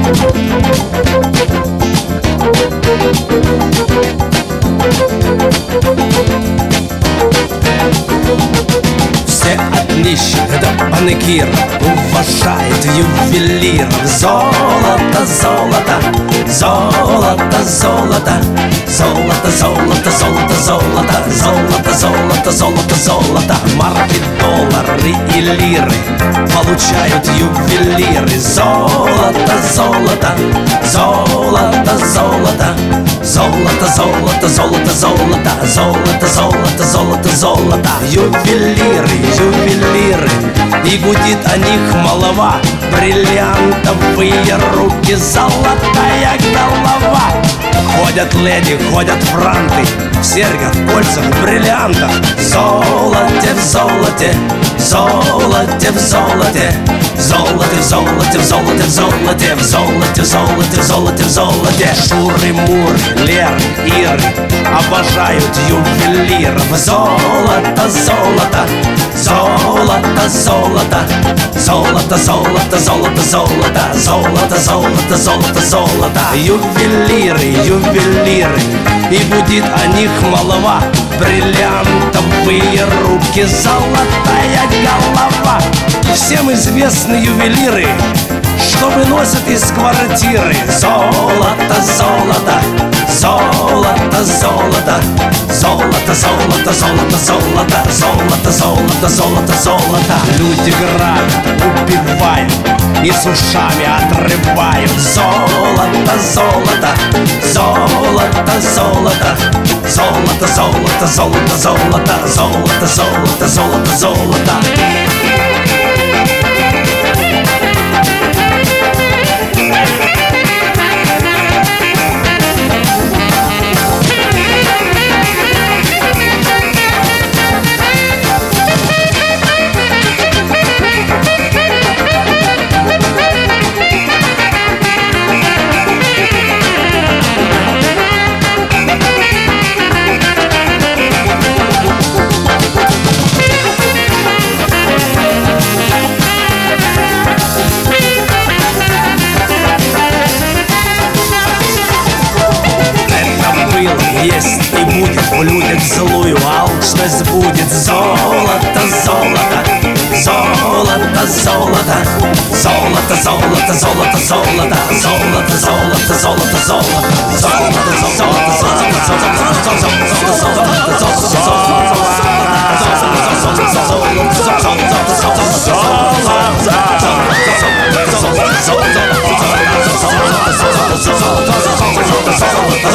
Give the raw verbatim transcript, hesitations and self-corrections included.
Все от нищих до банкиров уважают ювелиров. Золото, золото, золото, золото, золото, золото, золото, золото, золото, золото, золото, золото. Марки, доллары и лиры получают ювелиры. Золото, золото, золото, золото, золото, золото, золото, золото, золото, золото, золото, золото. Ювелиры, ювелиры, и гудит о них молва. Бриллиантовые руки, золотая голова. Ходят леди, ходят франты в серьгах, кольцах, бриллиантах. Золоте в золоте, золоте в золоте, золоте в золоте, в золоте, в золоте, в золоте, в золоте, в золоте, в золоте. Шуры, муры, Леры, Иры обожают ювелиров. Золото, золото, золото, золото, золото, золото, золото, золото, золото, золото, золото, золото. Ювелиры, ювелиры, и гудит о них молва. Бриллиантовые руки, золотая голова. Всем известны ювелиры, что выносят из квартиры. Золото, золото, золото, золото, золото, золото, золото, золото, золото, золото, золото, золото. Люди грабят, убивают и с ушами отрывают. Золото, золото, золото, золото, золото, золото, золото, золото, золото, золото, золото, золото. Есть и будет в людях злую алчность будет. Золото, золото, золото, золото, золото, золото, золото, золото, золото, золото, золото, золото, золото, золото, золото, золото, золото,